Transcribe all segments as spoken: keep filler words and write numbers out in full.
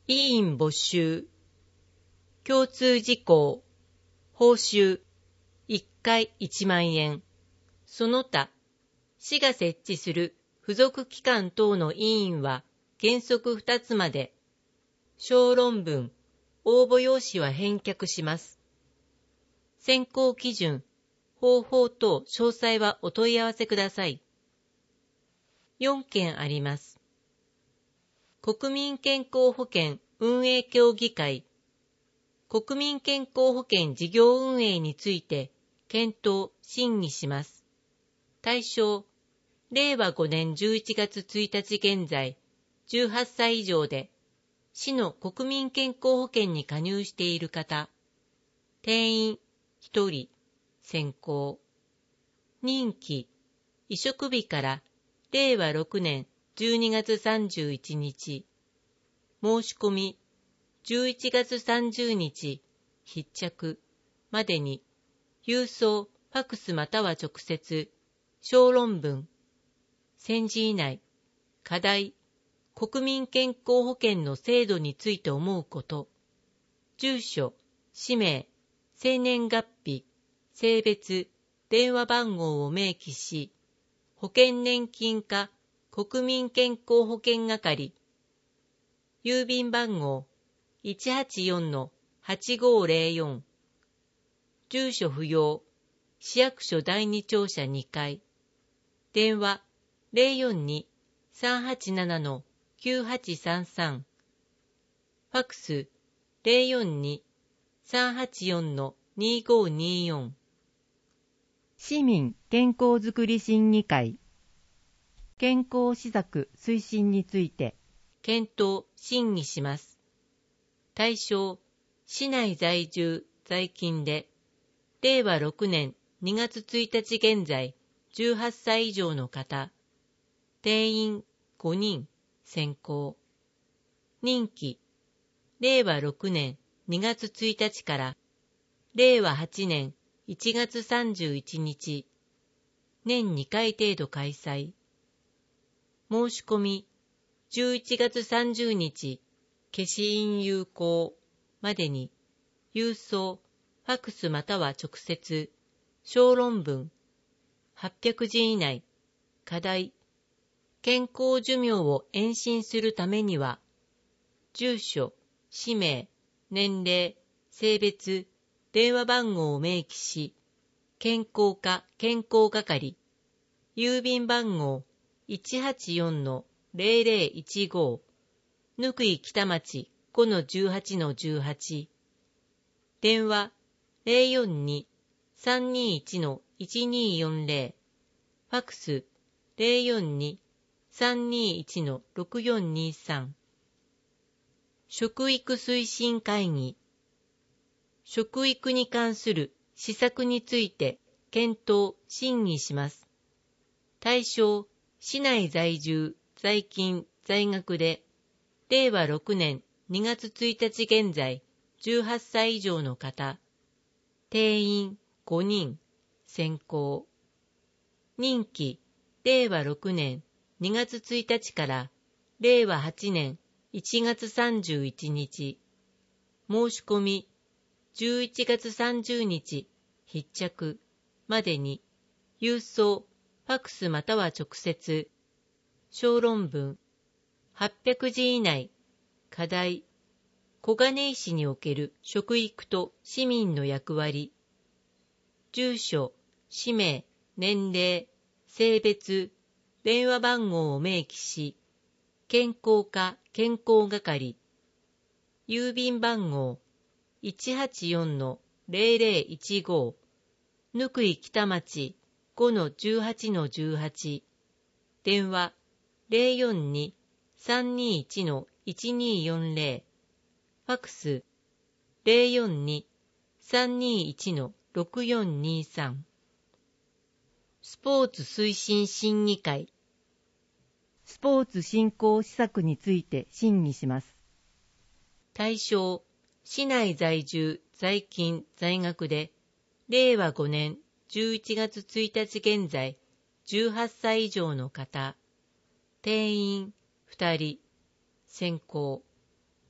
委員募集。共通事項。報酬。いっかいいちまんえん。その他、市が設置する付属機関等の委員は原則ふたつまで。小論文、応募用紙は返却します。選考基準、方法等詳細はお問い合わせください。よんけんあります。国民健康保険運営協議会。国民健康保険事業運営について検討・審議します。対象、れいわごねんじゅういちがつついたち現在、じゅうはっさい以上で、市の国民健康保険に加入している方。定員ひとり、選考。任期、委嘱日かられいわろくねんじゅうにがつさんじゅういちにち。申し込み、じゅういちがつさんじゅうにち、必着までに、郵送、ファクスまたは直接、小論文。せんじ以内、課題、国民健康保険の制度について思うこと。住所、氏名、生年月日、性別、電話番号を明記し、保険年金課国民健康保険係、郵便番号 いちはちよんのはちごぜろよん、住所不要、市役所だいに庁舎にかい、電話 ゼロよんに さんはちななのきゅうはちさんさん、ファクス ゼロよんに さんはちよんのにごによん。 市民健康づくり審議会。健康施策推進について検討・審議します。対象、市内在住・在勤で、れいわろくねんにがつついたち現在、じゅうはっさい以上の方。定員ごにん、選考。任期、れいわろくねんにがつついたちかられいわはちねんいちがつさんじゅういちにち。年にかい程度開催。申し込み、じゅういちがつさんじゅうにち、消印有効までに、郵送、ファクスまたは直接、小論文、はっぴゃくじ以内、課題、健康寿命を延伸するためには、住所、氏名、年齢、性別、電話番号を明記し、健康課健康係、郵便番号 いちはちよんのぜろぜろいちご、ぬくい北町 ごのじゅうはちのじゅうはち、電話 ゼロよんに さんにいちのいちによんぜろ、ファクス ゼロよんに さんにいちのろくよんにさん。食育推進会議。食育に関する施策について検討・審議します。対象、市内在住、在勤、在学で、れいわろくねんにがつついたち現在、じゅうはっさい以上の方。定員ごにん、選考。任期、れいわろくねんにがつついたちかられいわはちねんいちがつさんじゅういちにち。申し込み、じゅういちがつさんじゅうにち、必着までに、郵送、ファクスまたは直接、小論文、はっぴゃくじ以内、課題、小金井市における食育と市民の役割、住所、氏名、年齢、性別、電話番号を明記し、健康課健康係、郵便番号 いちはちよんのぜろぜろいちご、ぬくい北町 ごのじゅうはちのじゅうはち、電話 ゼロよんに さんにいちのいちによんぜろ、ファクス ゼロよんに さんにいちのろくよんにさん。スポーツ推進審議会。 スポーツ振興施策について審議します。 対象、市内在住、在勤、在学で、れいわごねんじゅういちがつついたち現在、じゅうはっさい以上の方。定員ふたり、選考。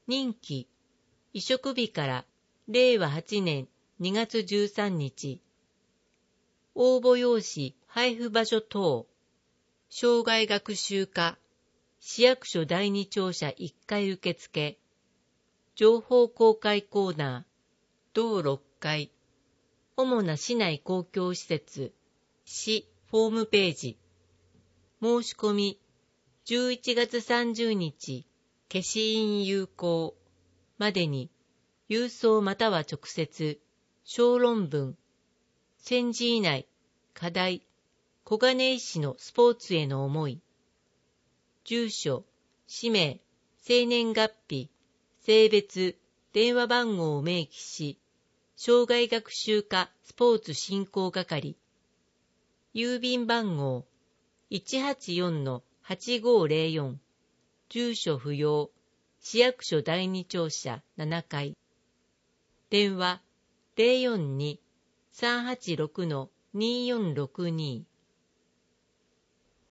任期、移植日かられいわはちねんにがつじゅうさんにち。応募用紙配布場所等。生涯学習課、市役所だいに庁舎いっかい受付。情報公開コーナー、同ろっかい。主な市内公共施設、市ホームページ。申し込み、じゅういちがつさんじゅうにち、消印有効までに、郵送または直接、小論文、戦時以内、課題、小金井市のスポーツへの思い。住所、氏名、生年月日、性別、電話番号を明記し、生涯学習課スポーツ振興係。郵便番号 いちはちよんのはちごーぜろよん。住所不要。市役所だいに庁舎ななかい。電話 ゼロよんに さんはちろくのにーよんろくに。